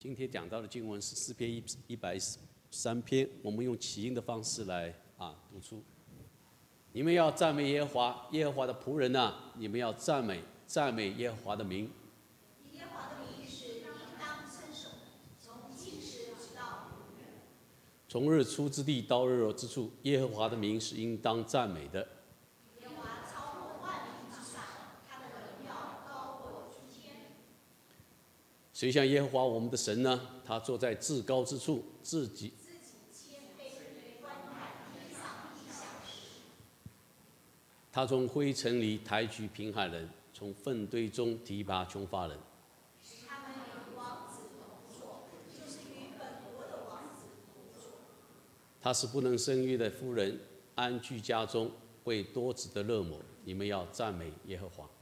今天讲到的经文是诗篇103篇，我们用起音的方式来读出。你们要赞美耶和华，耶和华的仆人啊，你们要赞美耶和华的名。 耶和华的名是应当称颂的，从今时直到永远。 从日出之地到日落之处，耶和华的名是应当赞美的。 耶和华超过万民之上，他的荣耀高过诸天。 谁像耶和华我们的神呢？他坐在至高之处，自己谦卑观看天上地下的事。 他从灰尘里抬举贫寒人，从粪堆中提拔穷乏人。 使他们与王子同坐，就是与本国的王子同坐。 他是不能生育的妇人，安居家中，为多子的乐母。你们要赞美耶和华。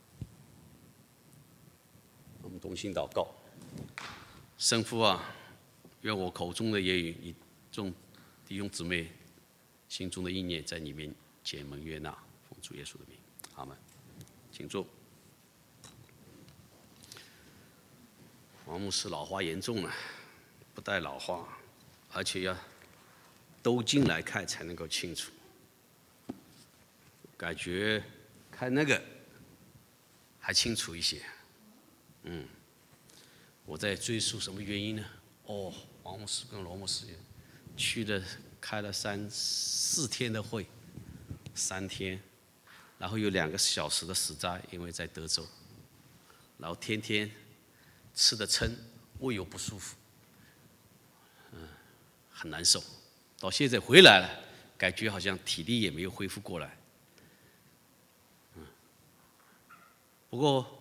我们同心祷告。圣父啊，愿我口中的言语，你众弟兄姊妹心中的意念，在你面前蒙悦纳，奉主耶稣的名，阿们。请坐。王牧师老花严重了，不带老花，而且要都进来看才能够清楚。感觉看那个还清楚一些。我在追溯什么原因呢？王牧师跟罗牧师开了4天的会，3天，然后有2个小时的时差，因为在德州，然后天天吃得撑，胃又不舒服，很难受。到现在回来了，感觉好像体力也没有恢复过来。不过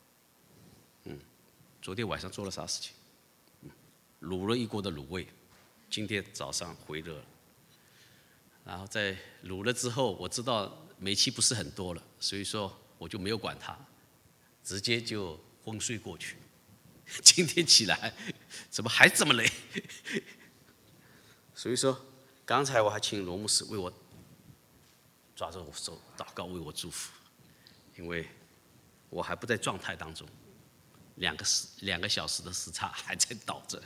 昨天晚上做了啥事情？卤了一锅的卤味，今天早上回热了。然后在卤了之后，我知道煤气不是很多了，所以说我就没有管它，直接就昏睡过去。今天起来，怎么还这么累？所以说，刚才我还请罗牧师为我抓着我手祷告，为我祝福，因为我还不在状态当中。2个小时的时差还在倒着。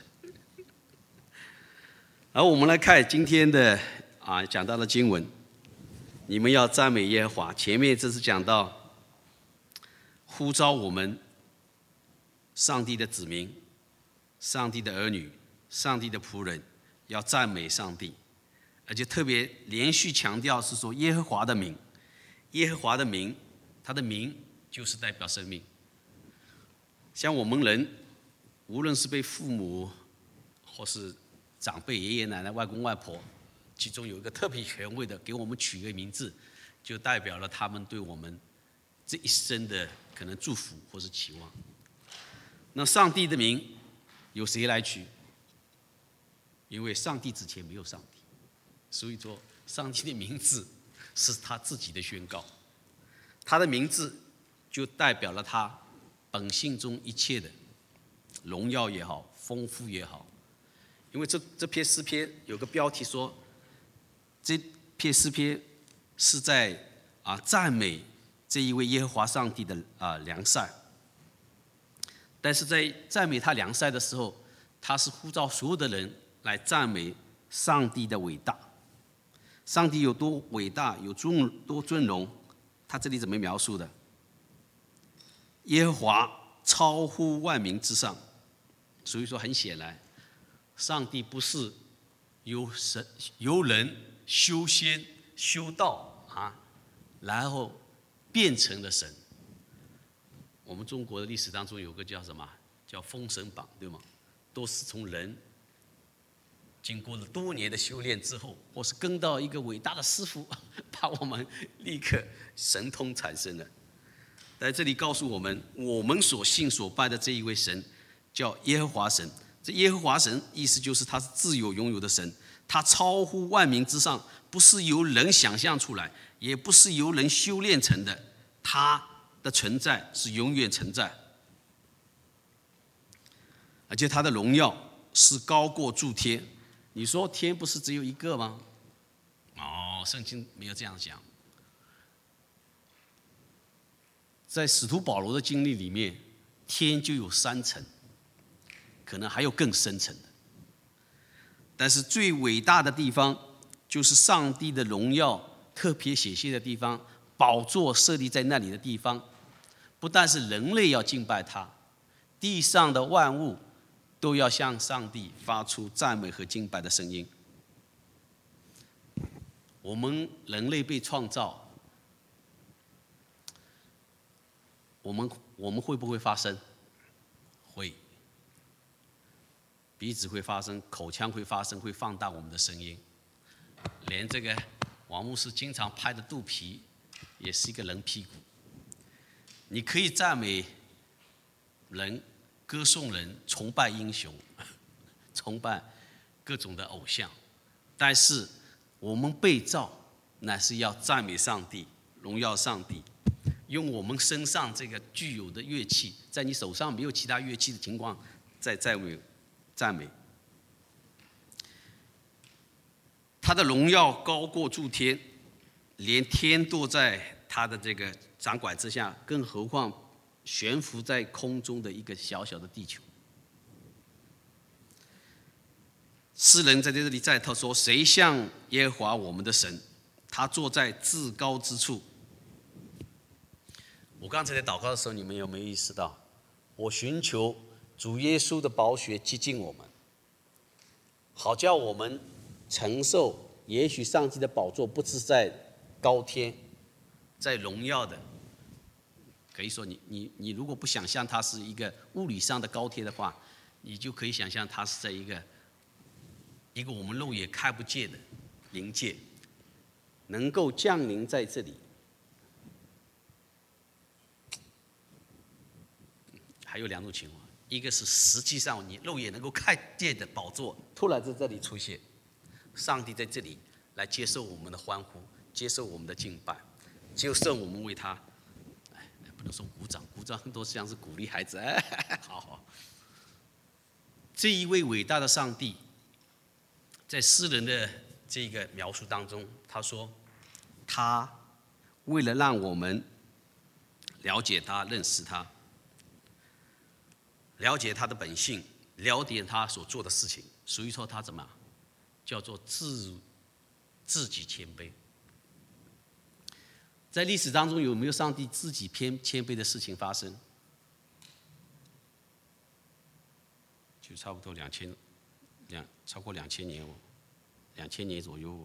然后我们来看今天的讲到的经文，你们要赞美耶和华。前面这是讲到呼召我们上帝的子民、上帝的儿女、上帝的仆人要赞美上帝，而且特别连续强调是说耶和华的名，耶和华的名，他的名就是代表生命。像我们人，无论是被父母或是长辈、爷爷奶奶、外公外婆，其中有一个特别权威的，给我们取一个名字，就代表了他们对我们这一生的可能祝福或是期望。那上帝的名由谁来取？因为上帝之前没有上帝，所以说上帝的名字是他自己的宣告，他的名字就代表了他本性中一切的荣耀也好，丰富也好。因为这篇诗篇有个标题说，这篇诗篇是在赞美这一位耶和华上帝的良善。但是在赞美他良善的时候，他是呼召所有的人来赞美上帝的伟大。上帝有多伟大，有多尊荣，他这里怎么描述的？耶和华超乎万民之上，所以说很显然，上帝不是由人修仙修道然后变成了神。我们中国的历史当中有个叫什么？叫《封神榜》，对吗？都是从人经过了多年的修炼之后，或是跟到一个伟大的师傅，把我们立刻神通产生了。在这里告诉我们，我们所信所拜的这一位神叫耶和华神。这耶和华神意思就是他是自有拥有的神，他超乎万民之上，不是由人想象出来，也不是由人修炼成的，他的存在是永远存在，而且他的荣耀是高过诸天。你说天不是只有一个吗？圣经没有这样讲。在使徒保罗的经历里面，天就有3层， 可能还有更深层的。但是最伟大的地方，就是上帝的荣耀特别显现的地方，宝座设立在那里的地方，不但是人类要敬拜他，地上的万物都要向上帝发出赞美和敬拜的声音。我们人类被创造，我们会不会发声？会。鼻子会发声，口腔会发声，会放大我们的声音。连这个王牧师经常拍的肚皮，也是一个人屁股。你可以赞美人、歌颂人、崇拜英雄、崇拜各种的偶像，但是我们被造乃是要赞美上帝、荣耀上帝，用我们身上这个具有的乐器，在你手上没有其他乐器的情况，在赞美。他的荣耀高过诸天，连天都在他的这个掌管之下，更何况悬浮在空中的一个小小的地球。诗人在这里再他说：“谁像耶和华我们的神？他坐在至高之处。”我刚才在祷告的时候，你们有没有意识到，我寻求主耶稣的宝血接近我们，好叫我们承受也许上帝的宝座不是在高天，在荣耀的。可以说你如果不想象它是一个物理上的高天的话，你就可以想象它是在一个我们肉眼看不见的灵界，能够降临在这里。还有两种情况，一个是实际上你肉眼能够看见的宝座突然在这里出现，上帝在这里来接受我们的欢呼，接受我们的敬拜，接受我们为他，不能说鼓掌，鼓掌很多像是鼓励孩子，好。这一位伟大的上帝，在诗人的这个描述当中，他说，他为了让我们了解他、认识他，了解他的本性，了解他所做的事情，所以说他怎么叫做自己谦卑。在历史当中有没有上帝自己谦卑的事情发生？就差不多超过2000年，2000年左右，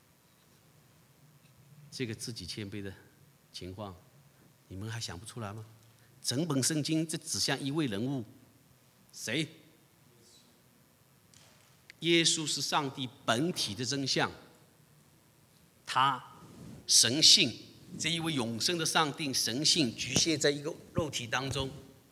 这个自己谦卑的情况，你们还想不出来吗？整本圣经这指向一位人物，谁？耶稣是上帝本体的真相，他神性，这一位永生的上帝神性局限在一个肉体当中，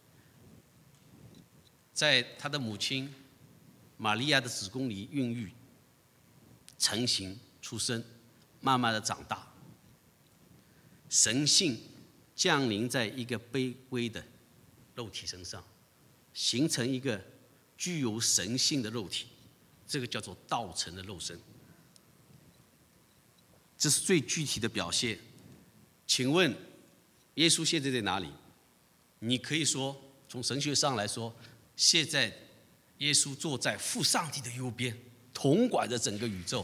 在他的母亲玛利亚的子宫里孕育、成型、出生，慢慢的长大，神性降临在一个卑微的肉体身上，形成一个具有神性的肉体，这个叫做道成的肉身。这是最具体的表现。请问耶稣现在在哪里？你可以说从神学上来说，现在耶稣坐在父上帝的右边，统管着整个宇宙，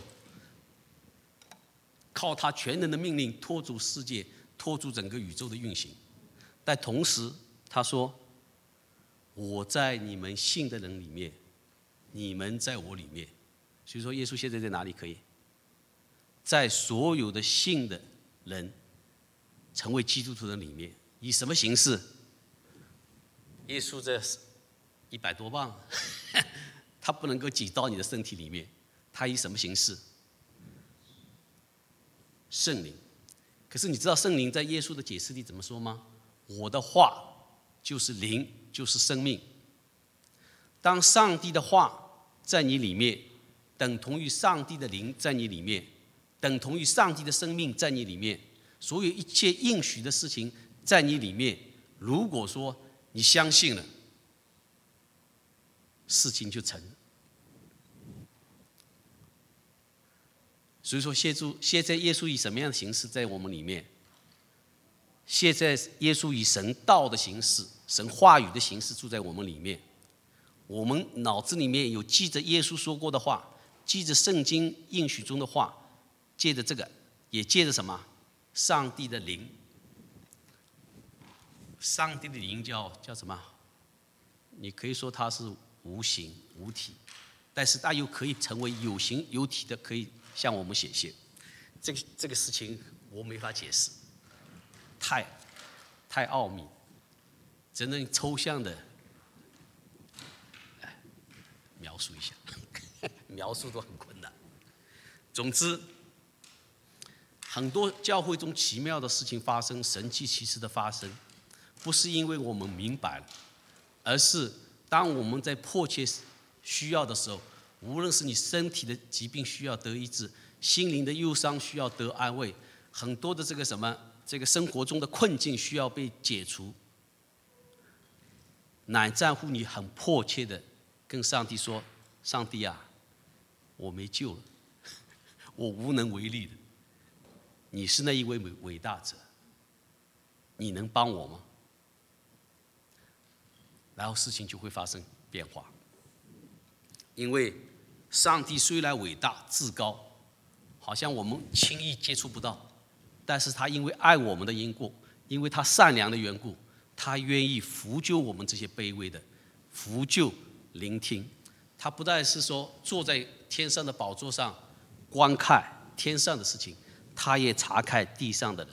靠他全能的命令拖住世界，拖住整个宇宙的运行。但同时他说，我在你们信的人里面，你们在我里面。所以说耶稣现在在哪里？可以在所有的信的人成为基督徒的里面。以什么形式？耶稣这100多磅他不能够挤到你的身体里面，他以什么形式？圣灵。可是你知道圣灵在耶稣的解释里怎么说吗？我的话就是灵，就是生命。当上帝的话在你里面，等同于上帝的灵在你里面，等同于上帝的生命在你里面，所有一切应许的事情在你里面。如果说你相信了，事情就成了。所以说现在耶稣以什么样的形式在我们里面？现在耶稣以神道的形式、神话语的形式住在我们里面。 我们脑子里面有记着耶稣说过的话，记着圣经应许中的话，借着这个，也借着什么？上帝的灵。上帝的灵叫什么？你可以说它是无形无体，但是它又可以成为有形有体的，可以向我们显现。这个事情我没法解释，太奥秘，只能抽象的描述一下，描述都很困难。总之，很多教会中奇妙的事情发生，神迹奇事的发生，不是因为我们明白了，而是当我们在迫切需要的时候，无论是你身体的疾病需要得医治，心灵的忧伤需要得安慰，很多的这个生活中的困境需要被解除，乃在乎你很迫切的跟上帝说：“上帝啊，我没救了，我无能为力的。你是那一位伟大者，你能帮我吗？”然后事情就会发生变化。因为上帝虽然伟大至高，好像我们轻易接触不到，但是他因为爱我们的缘故，因为他善良的缘故，他愿意扶救我们这些卑微的，扶救聆听。他不但是说坐在天上的宝座上观看天上的事情，他也查看地上的人。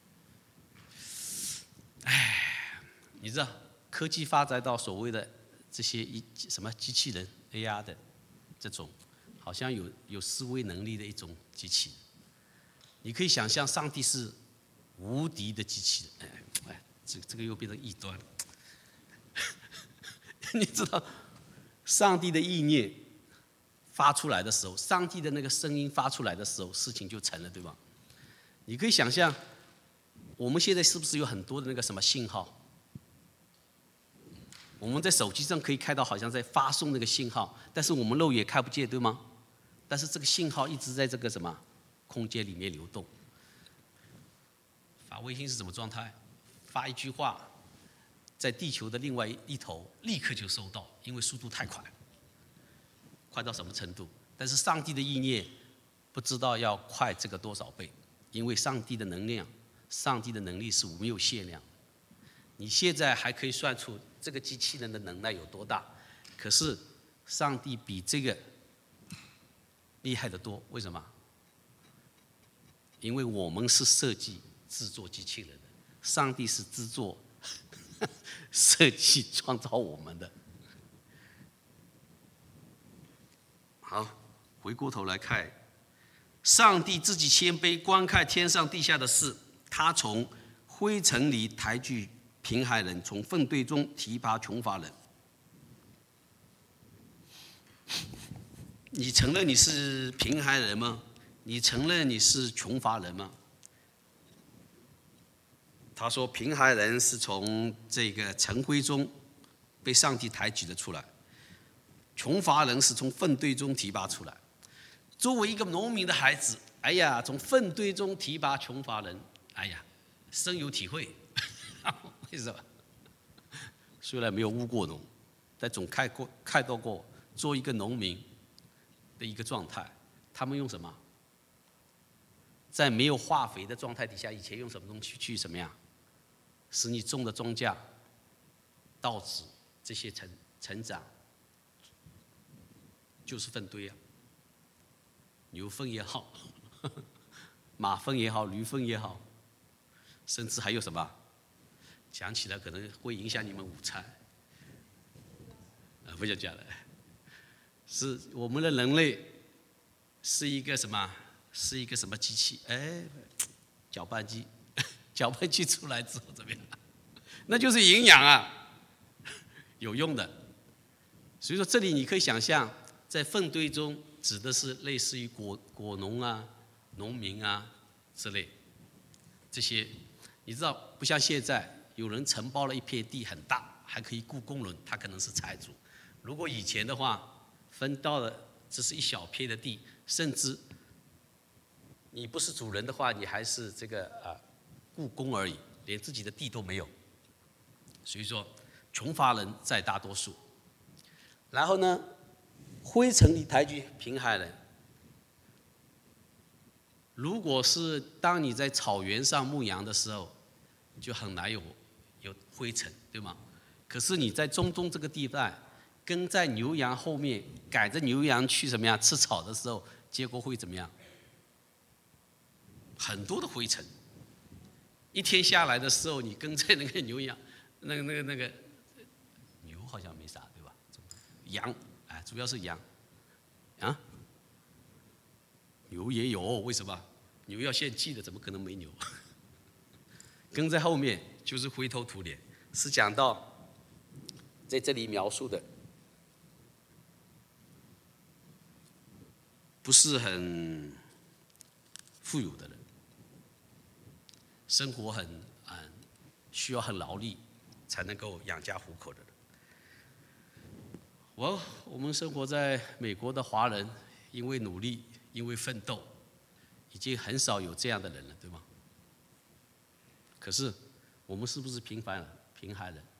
你知道科技发展到所谓的这些什么机器人 AR 的这种，好像有思维能力的一种机器，你可以想象上帝是无敌的机器人。这个又变成异端了。你知道上帝的意念发出来的时候，上帝的那个声音发出来的时候，事情就成了，对吧？你可以想象我们现在是不是有很多的那个什么信号，我们在手机上可以看到好像在发送那个信号，但是我们肉眼看不见，对吗？但是这个信号一直在这个什么空间里面流动。发微信是什么状态？发一句话，在地球的另外一头立刻就收到，因为速度太快，快到什么程度？但是上帝的意念不知道要快这个多少倍，因为上帝的能量，上帝的能力是没有限量。你现在还可以算出这个机器人的能耐有多大，可是上帝比这个厉害得多。为什么？因为我们是设计制作机器人的，上帝是制作设计创造我们的。好，回过头来看，上帝自己谦卑，观看天上地下的事，他从灰尘里抬举贫寒人，从粪堆中提拔穷乏人。你承认你是贫寒人吗？你承认你是穷乏人吗？他说，贫寒人是从这个尘灰中被上帝抬举了出来，穷乏人是从粪堆中提拔出来。作为一个农民的孩子，哎呀，从粪堆中提拔穷乏人，哎呀，深有体会。为什么？虽然没有务过农，但总看到过做一个农民的一个状态。他们用什么？在没有化肥的状态底下，以前用什么东西去什么样，使你种的庄稼、稻子这些成长，就是粪堆啊，牛粪也好，马粪也好，驴粪也好，甚至还有什么？讲起来可能会影响你们午餐，不想讲了。是我们的人类是一个什么？是一个什么机器？搅拌机，搅拌机出来之后怎么样？那就是营养啊，有用的。所以说，这里你可以想象，在粪堆中指的是类似于果农啊、农民啊之类这些。你知道，不像现在有人承包了一片地很大，还可以雇工人，他可能是财主。如果以前的话，分到了只是一小片的地，甚至你不是主人的话，你还是这个雇工而已，连自己的地都没有。所以说，穷乏人在大多数。 然后呢，灰城里抬举平海人。如果是当你在草原上牧羊的时候，就很难有灰尘，对吗？可是你在中东这个地带，跟在牛羊后面赶着牛羊去怎么样吃草的时候，结果会怎么样？很多的灰尘。一天下来的时候，你跟在那个牛羊，那个牛好像没啥，对吧？羊，哎，主要是羊，啊，牛也有，为什么？牛要献祭的，怎么可能没牛？跟在后面就是灰头土脸，是讲到在这里描述的，不是很富有的人，生活很需要很劳力才能够养家糊口的人。我们生活在美国的华人，因为努力，因为奋斗，已经很少有这样的人了，对吗？可是我们是不是平凡人、贫寒人、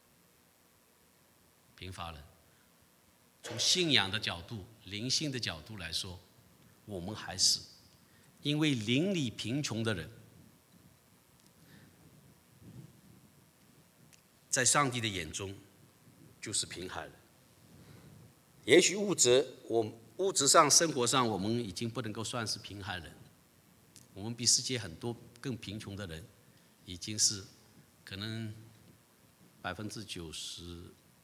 贫乏人？从信仰的角度、灵性的角度来说，我们还是因为邻里贫穷的人，在上帝的眼中就是贫寒人。也许物质上、生活上，我们已经不能够算是贫寒人，我们比世界很多更贫穷的人，已经是可能90%，5%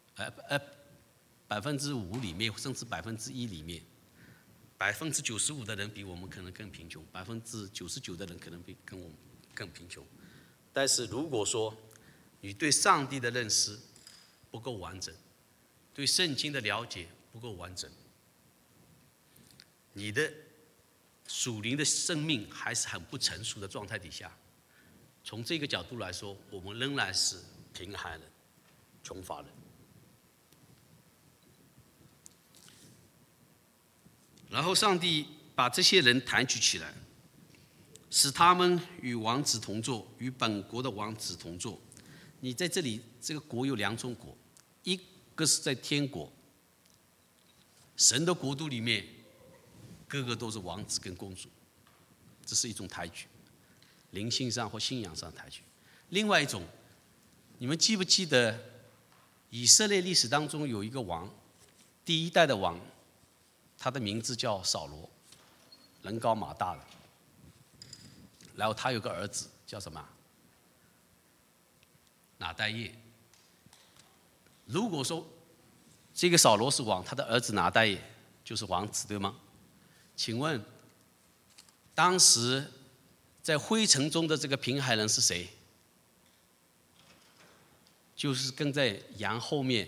里面，甚至1%里面，95%的人比我们可能更贫穷，99%的人可能比跟我们更贫穷。但是如果说你对上帝的认识不够完整，对圣经的了解不够完整，你的属灵的生命还是很不成熟的状态底下，从这个角度来说，我们仍然是贫寒人、穷乏人。然后上帝把这些人抬举起来，使他们与王子同坐，与本国的王子同坐。你在这里，这个国有2种国，一个是在天国，神的国度里面，个个都是王子跟公主，这是一种抬举，灵性上或信仰上的抬举。另外一种，你们记不记得以色列历史当中有一个王，第一代的王，他的名字叫扫罗，人高马大的，然后他有个儿子叫什么？拿但业。如果说这个扫罗是王，他的儿子拿但业就是王子，对吗？请问，当时在灰尘中的这个贫寒人是谁？就是跟在羊后面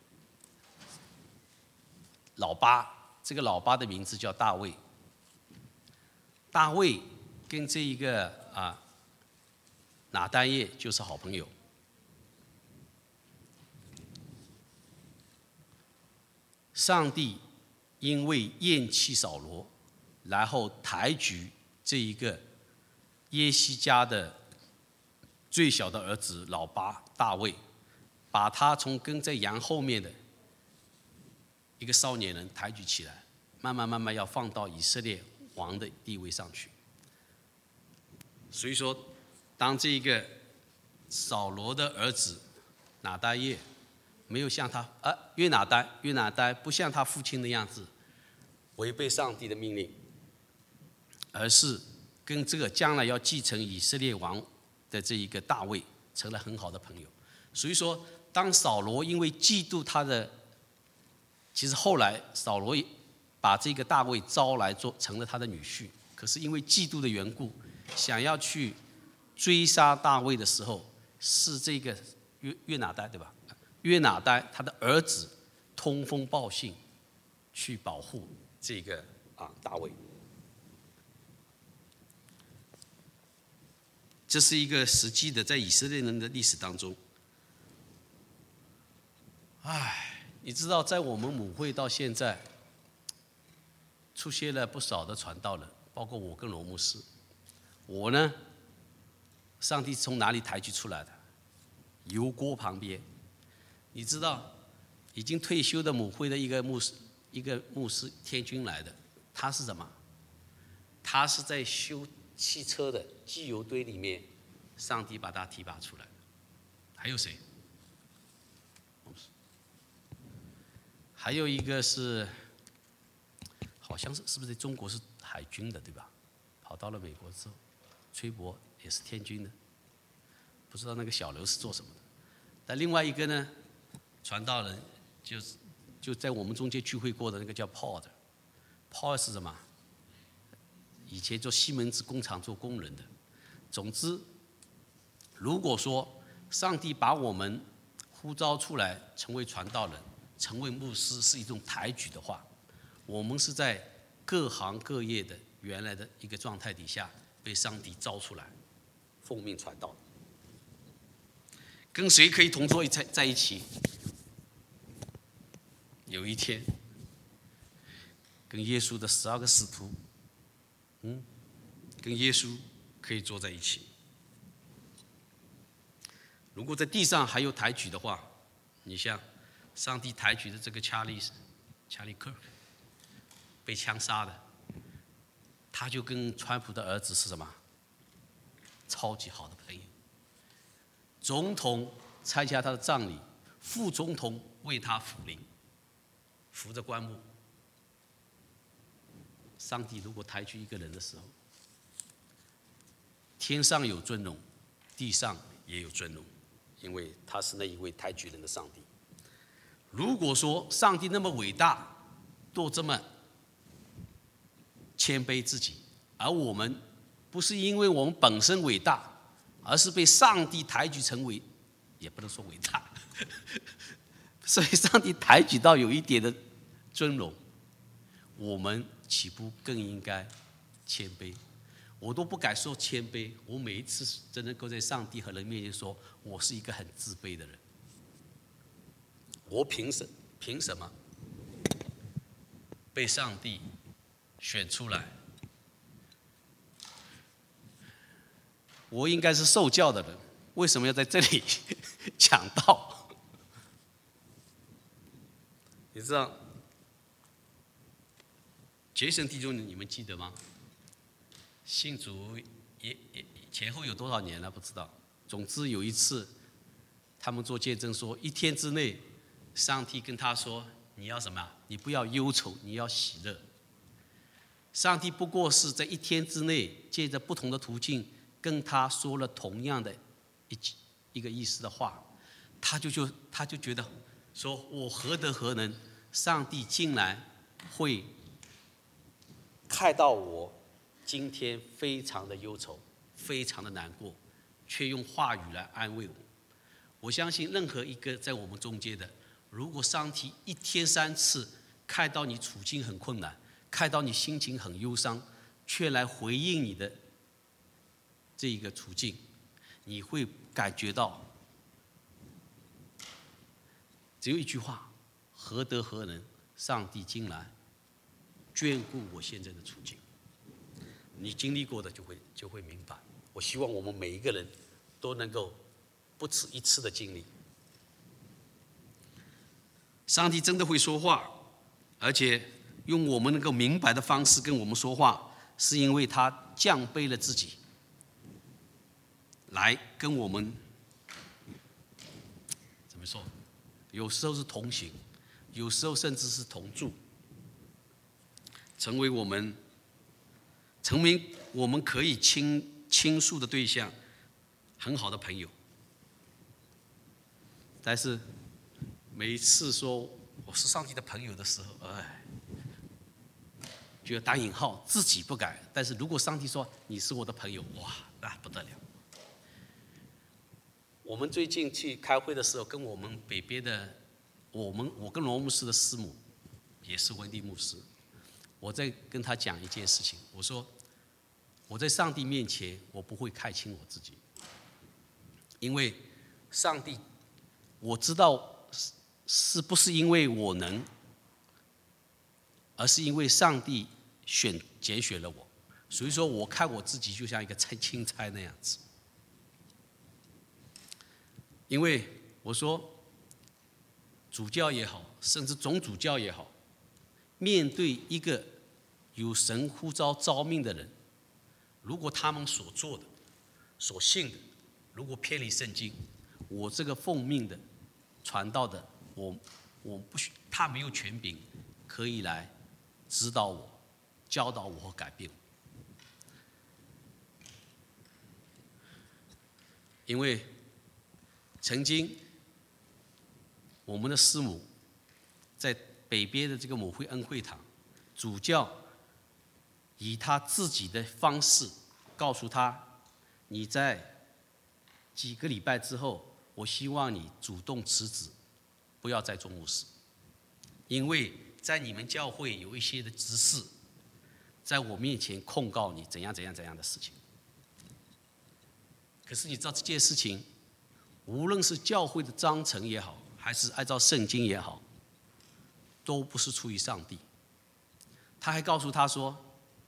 老八，这个老八的名字叫大卫。大卫跟这一个拿但业就是好朋友。上帝因为厌弃扫罗，然后抬举这一个耶西家的最小的儿子老八大卫，把他从跟在羊后面的一个少年人抬举起来，慢慢要放到以色列王的地位上去。所以说，当这一个扫罗的儿子拿但业没有像他约拿单不像他父亲的样子违背上帝的命令，而是跟这个将来要继承以色列王的这一个大卫成了很好的朋友。所以说，当扫罗因为嫉妒他的，其实后来扫罗把这个大卫招来做成了他的女婿，可是因为嫉妒的缘故，想要去追杀大卫的时候，是这个约拿单，对吧？约拿单他的儿子通风报信，去保护这个大卫。这是一个实际的，在以色列人的历史当中。你知道，在我们母会到现在，出现了不少的传道人，包括我跟罗牧师。我呢，上帝从哪里抬举出来的？油锅旁边。你知道， 已经退休的母会的一个牧师天军来的，他是什么？他是在修汽车的机油堆里面，上帝把他提拔出来的。还有谁？还有一个是，好像是不是在中国是海军的对吧？跑到了美国之后，崔博也是天军的，不知道那个小刘是做什么的。但另外一个呢，传道人就在我们中间聚会过的那个叫 Paul 是什么？以前做西门子工厂做工人的。总之，如果说上帝把我们呼召出来成为传道人，成为牧师是一种抬举的话，我们是在各行各业的原来的一个状态底下被上帝召出来，奉命传道。跟谁可以同坐在一起？有一天，跟耶稣的12个使徒，跟耶稣可以坐在一起。如果在地上还有抬举的话，你像上帝抬举的这个查理克被枪杀的，他就跟川普的儿子是什么？超级好的朋友。总统参加他的葬礼，副总统为他抚灵，扶着棺木。上帝如果抬举一个人的时候，天上有尊荣，地上也有尊荣，因为他是那一位抬举人的上帝。如果说上帝那么伟大，都这么谦卑自己，而我们不是因为我们本身伟大，而是被上帝抬举成为，也不能说伟大，所以上帝抬举到有一点的尊荣，我们岂不更应该谦卑？我都不敢说谦卑，我每一次真能够在上帝和人面前说，我是一个很自卑的人。我凭什么被上帝选出来？我应该是受教的人，为什么要在这里讲道？你知道杰森弟兄，你们记得吗？信主也前后有多少年了不知道。总之有一次，他们做见证说，一天之内，上帝跟他说：“你要什么？你不要忧愁，你要喜乐。”上帝不过是在一天之内，借着不同的途径跟他说了同样的一个意思的话，他就觉得说：“我何德何能？上帝竟然会看到我今天非常的忧愁，非常的难过，却用话语来安慰我。”我相信任何一个在我们中间的，如果上帝一天3次看到你处境很困难，看到你心情很忧伤，却来回应你的这个处境，你会感觉到只有一句话：何德何能，上帝竟然眷顾我现在的处境。你经历过的就会明白。我希望我们每一个人都能够不止一次的经历。上帝真的会说话，而且用我们能够明白的方式跟我们说话，是因为他降卑了自己，来跟我们怎么说？有时候是同行，有时候甚至是同住，成为我们可以倾诉的对象，很好的朋友。但是每一次说我是上帝的朋友的时候，就要打引号，自己不敢。但是如果上帝说你是我的朋友，哇，那不得了。我们最近去开会的时候，跟我们北边的我跟罗牧师的师母，也是温蒂牧师，我在跟他讲一件事情，我说我在上帝面前，我不会看轻我自己，因为上帝我知道是不是因为我能，而是因为上帝拣选了我，所以说我看我自己就像一个钦差那样子。因为我说主教也好，甚至总主教也好，面对一个有神呼召召命的人，如果他们所做的、所信的，如果偏离圣经，我这个奉命的、传道的，我不许他没有权柄可以来指导我、教导我和改变我。因为曾经我们的师母在北边的这个母会恩惠堂，主教以他自己的方式告诉他，你在几个礼拜之后，我希望你主动辞职，不要再做牧师，因为在你们教会有一些的执事在我面前控告你怎样怎样怎样的事情。可是你知道这件事情，无论是教会的章程也好，还是按照圣经也好，都不是出于上帝。他还告诉他说，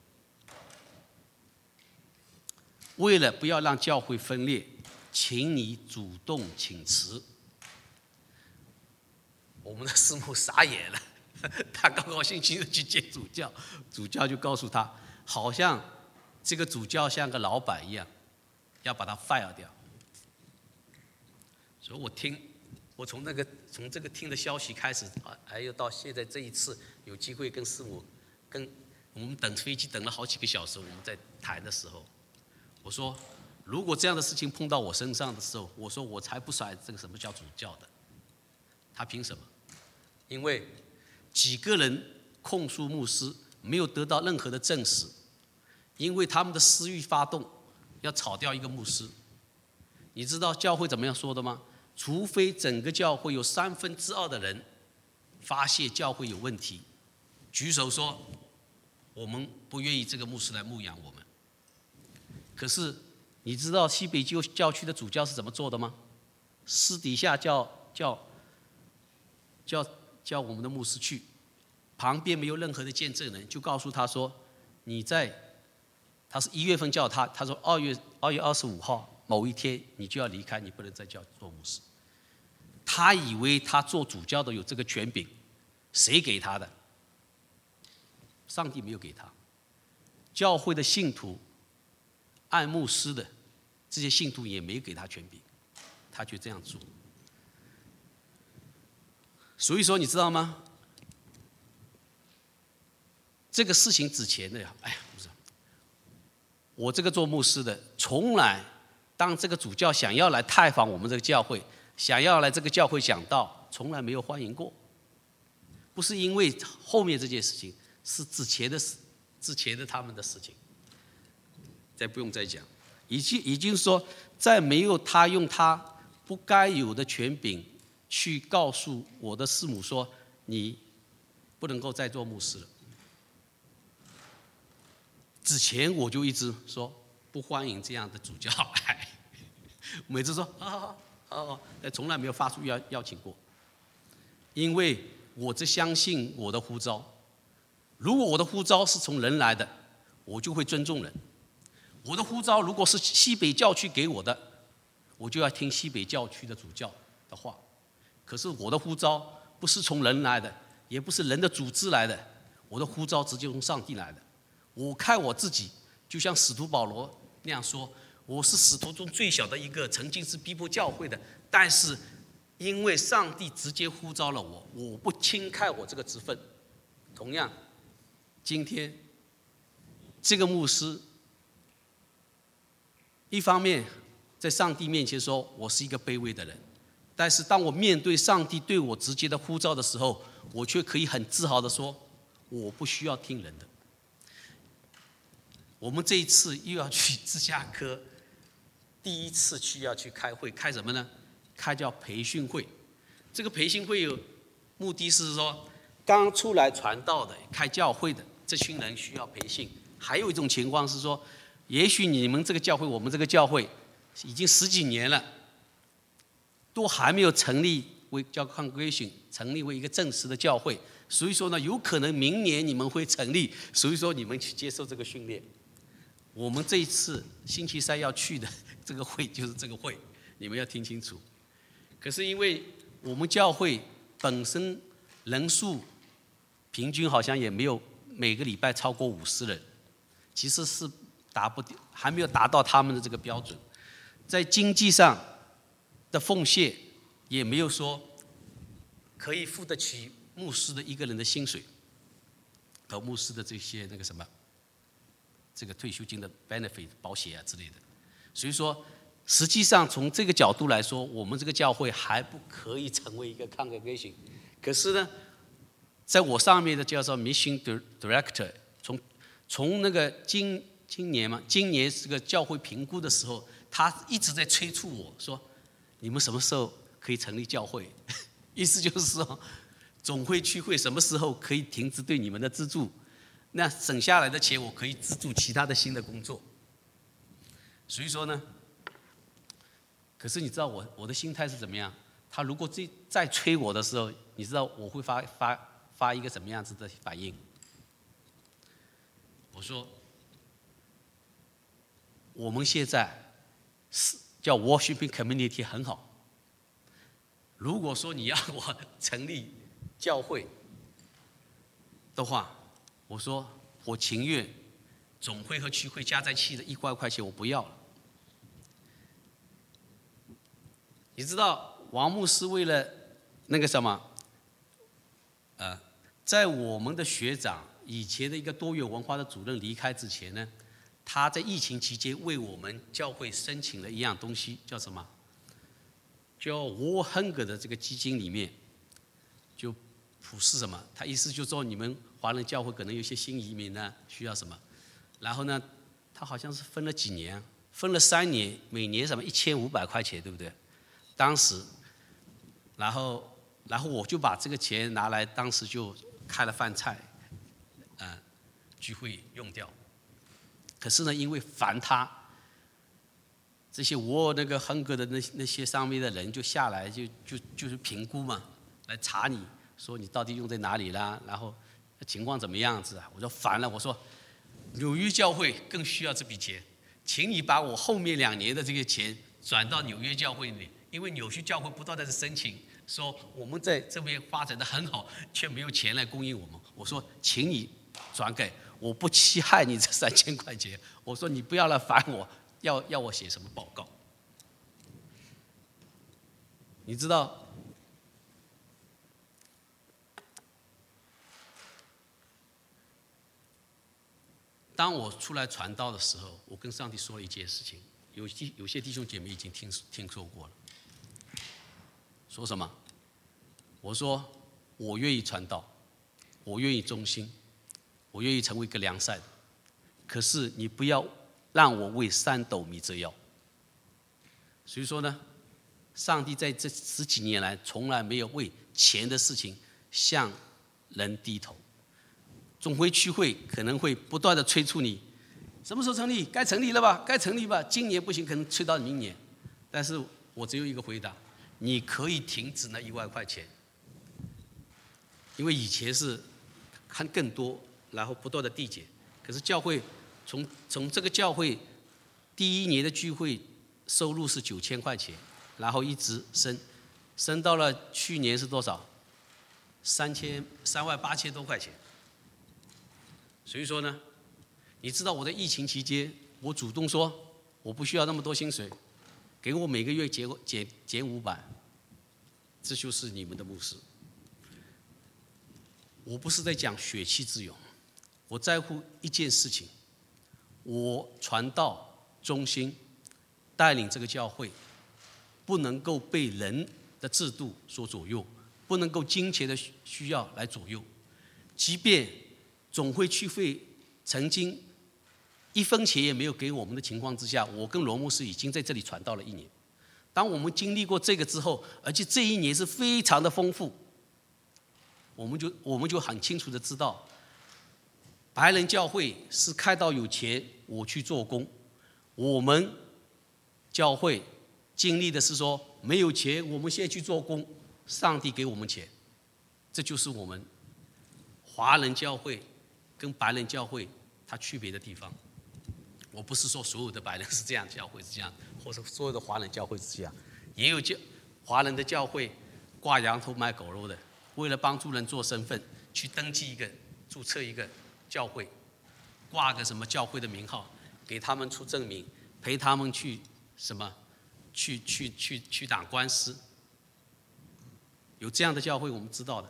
为了不要让教会分裂，请你主动请辞。我们的师母傻眼了，他高高兴兴的去见主教，主教就告诉他，好像这个主教像个老板一样，要把他 fire 掉。所以我从这个听的消息开始，还有到现在这一次有机会跟师母，跟我们等飞机等了好几个小时，我们在谈的时候，我说，如果这样的事情碰到我身上的时候，我说我才不甩这个什么叫主教的，他凭什么？因为几个人控诉牧师，没有得到任何的证实，因为他们的私欲发动，要炒掉一个牧师。你知道教会怎么样说的吗？除非整个教会有2/3的人发现教会有问题，举手说我们不愿意这个牧师来牧养我们。可是你知道西北教区的主教是怎么做的吗？私底下叫我们的牧师去，旁边没有任何的见证人，就告诉他说，他是1月份叫他说2月25号某一天你就要离开，你不能再做牧师。他以为他做主教的有这个权柄，谁给他的？上帝没有给他。教会的信徒按牧师的这些信徒也没给他权柄，他却这样做。所以说你知道吗？这个事情之前的不是我这个做牧师的，从来当这个主教想要来探访我们这个教会，想要来这个教会讲道，从来没有欢迎过。不是因为后面这件事情，是之前的他们的事情，再不用再讲。已经说，在没有他用他不该有的权柄去告诉我的师母说，你不能够再做牧师了。之前我就一直说不欢迎这样的主教来，每次说但从来没有发出邀请过，因为我只相信我的呼召。如果我的呼召是从人来的，我就会尊重人；我的呼召如果是西北教区给我的，我就要听西北教区的主教的话。可是我的呼召不是从人来的，也不是人的组织来的，我的呼召直接从上帝来的。我看我自己就像使徒保罗那样说，我是使徒中最小的一个，曾经是逼迫教会的，但是因为上帝直接呼召了我，我不轻看我这个职分。同样，今天这个牧师一方面在上帝面前说我是一个卑微的人，但是当我面对上帝对我直接的呼召的时候，我却可以很自豪地说，我不需要听人的。我们这一次又要去芝加哥，第一次要去开会，开什么呢？开叫培训会。这个培训会有目的是说，刚出来传道的、开教会的这群人需要培训。还有一种情况是说，也许你们这个教会、我们这个教会已经10几年了，都还没有成立为叫 congregation， 成立为一个正式的教会。所以说呢，有可能明年你们会成立，所以说你们去接受这个训练。我们这一次星期3要去的这个会就是这个会，你们要听清楚。可是因为我们教会本身人数平均好像也没有每个礼拜超过50人，其实是还没有达到他们的这个标准。在经济上的奉献也没有说可以付得起牧师的一个人的薪水和牧师的这些那个什么这个退休金的 benefit 保险啊之类的。所以说实际上从这个角度来说，我们这个教会还不可以成为一个 congregation。 可是呢，在我上面的叫做 mission director， 从那个今年这个教会评估的时候，他一直在催促我说，你们什么时候可以成立教会？意思就是说，总会区会什么时候可以停止对你们的资助？那省下来的钱，我可以资助其他的新的工作。所以说呢，可是你知道我的心态是怎么样？他如果再催我的时候，你知道我会发一个什么样子的反应？我说，我们现在是叫 worshiping community 很好。如果说你要我成立教会的话，我说我情愿总会和区会加在一起的1块钱我不要了。你知道王牧师为了那个什么，在我们的学长以前的一个多元文化的主任离开之前呢，他在疫情期间为我们教会申请了一样东西，叫什么？叫 War Hunger 的这个基金里面，就普世什么？他意思就是说，你们华人教会可能有些新移民呢，需要什么？然后呢，他好像是分了几年，分了3年，每年什么1500块钱，对不对？当时，然后我就把这个钱拿来，当时就开了饭菜，聚会用掉。可是呢，因为烦他这些那个亨格的那些上面的人就下来就是评估嘛，来查你说你到底用在哪里啦，然后情况怎么样子啊？我说烦了，我说纽约教会更需要这笔钱，请你把我后面2年的这个钱转到纽约教会里。因为纽约教会不断的申请说我们在这边发展的很好，却没有钱来供应我们。我说，请你转给我，不稀罕你这3000块钱。我说你不要来烦我，要我写什么报告？你知道，当我出来传道的时候，我跟上帝说了一件事情，有些弟兄姐妹已经听说过了。说什么？我说我愿意传道，我愿意忠心，我愿意成为一个良善，可是你不要让我为3斗米折腰。所以说呢，上帝在这10几年来从来没有为钱的事情向人低头。总会区会可能会不断的催促你，什么时候成立？该成立了吧？该成立吧？今年不行，可能催到明年。但是我只有一个回答。你可以停止那1万块钱，因为以前是看更多，然后不断的递减。可是教会从这个教会第1年的聚会收入是9000块钱，然后一直升到了去年是多少？38000多块钱。所以说呢，你知道我在疫情期间，我主动说我不需要那么多薪水。给我每个月减500，这就是你们的牧师。我不是在讲血气之勇，我在乎一件事情：我传道忠心，带领这个教会，不能够被人的制度所左右，不能够金钱的需要来左右。即便总会区会曾经1分钱也没有给我们的情况之下，我跟罗牧师已经在这里传道了1年。当我们经历过这个之后，而且这1年是非常的丰富，我们就很清楚的知道，白人教会是看到有钱我去做工，我们教会经历的是说没有钱，我们现在去做工，上帝给我们钱。这就是我们华人教会跟白人教会它区别的地方。我不是说所有的白人是这样，教会是这样，或者所有的华人教会是这样，也有华人的教会挂羊头卖狗肉的， 为了帮助人做身份，去登记一个、注册一个教会，挂个什么教会的名号，给他们出证明，陪他们去什么，去打官司。有这样的教会，我们知道的。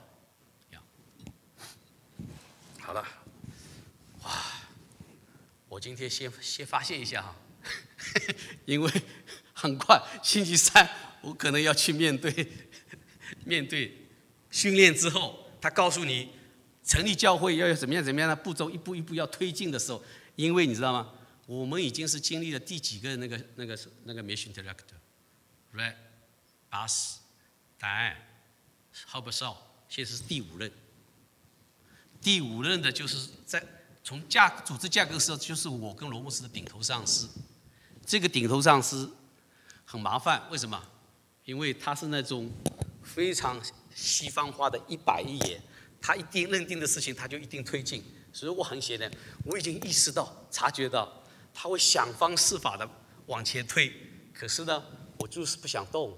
好了，哇，我今天先发泄一下哈，因为很快星期三我可能要去面对训练之后，他告诉你成立教会要有怎么样的步骤，一步一步要推进的时候，因为你知道吗？我们已经是经历了第几个那个 mission director，right， 巴斯、答案、浩伯绍，现在是第5任。第5任的就是从组织架构上，就是我跟罗牧师的顶头上司。这个顶头上司很麻烦，为什么？因为他是那种非常西方化的110眼，他一定认定的事情，他就一定推进。所以我很显然，我已经意识到、察觉到，他会想方设法的往前推。可是呢，我就是不想动，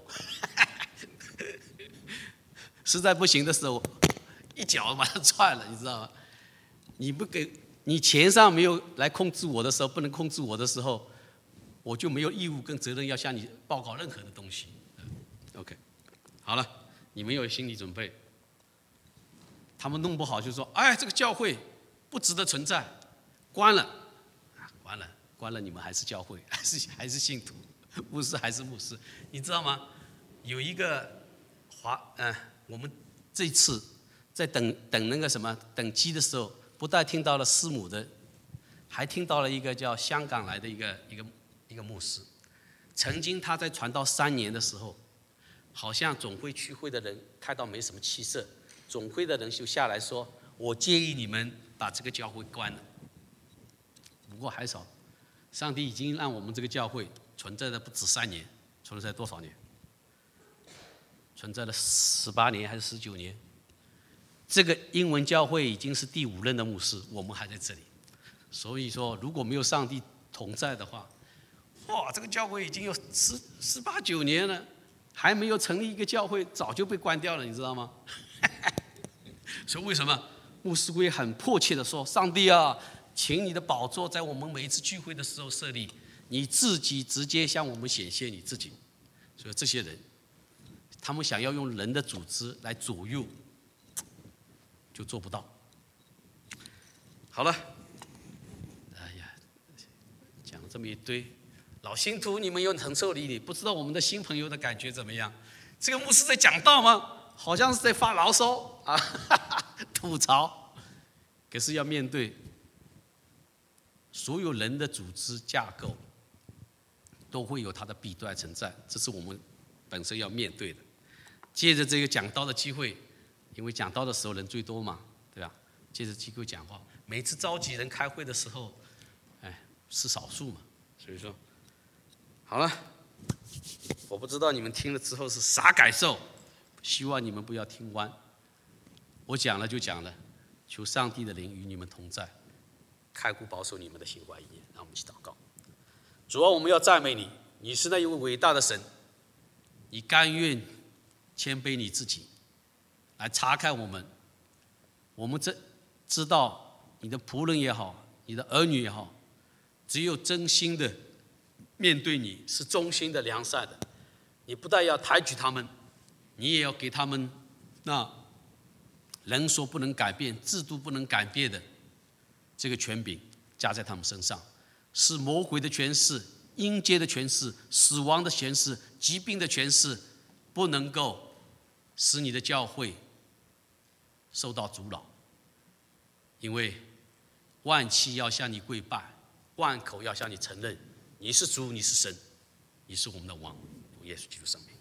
实在不行的时候，一脚把它踹了，你知道吗？你钱上没有来控制我的时候，不能控制我的时候，我就没有义务跟责任要向你报告任何的东西。OK， 好了，你们有心理准备。他们弄不好就说：“哎，这个教会不值得存在，关了，关了，你们还是教会，还是信徒，牧师还是牧师。”你知道吗？有一个我们这次在等那个什么等机的时候，不但听到了师母的，还听到了一个叫香港来的一个牧师。曾经他在传道3年的时候，好像总会区会的人看到没什么气色，总会的人就下来说：“我建议你们把这个教会关了。”不过还少，上帝已经让我们这个教会存在的不止3年，存在多少年？存在了18年还是19年？这个英文教会已经是第5任的牧师，我们还在这里。所以说，如果没有上帝同在的话，哇，这个教会已经有18、19年了，还没有成立一个教会，早就被关掉了，你知道吗？所以为什么牧师会很迫切的说：“上帝啊，请你的宝座在我们每一次聚会的时候设立，你自己直接向我们显现你自己。”所以这些人，他们想要用人的组织来左右，就做不到。好了，哎呀，讲了这么一堆，老信徒你们又很受理你，不知道我们的新朋友的感觉怎么样？这个牧师在讲道吗？好像是在发牢骚啊，吐槽。可是要面对所有人的组织架构，都会有它的弊端存在，这是我们本身要面对的。借着这个讲道的机会，因为讲道的时候人最多嘛，对吧？借着机会讲话，每次召集人开会的时候，是少数嘛，所以说，好了，我不知道你们听了之后是啥感受，希望你们不要听完。我讲了就讲了，求上帝的灵与你们同在，看顾保守你们的心怀意念。让我们一起祷告。主啊，我们要赞美你，你是那一位伟大的神，你甘愿谦卑你自己，来查看我们。我们知道你的仆人也好，你的儿女也好，只有真心的面对你，是忠心的、良善的。你不但要抬举他们，你也要给他们那人所不能改变、制度不能改变的这个权柄加在他们身上，使魔鬼的权势、阴间的权势、死亡的权势、疾病的权势不能够使你的教会受到阻挠。因为万膝要向你跪拜，万口要向你承认，你是主，你是神，你是我们的王。耶稣基督圣名。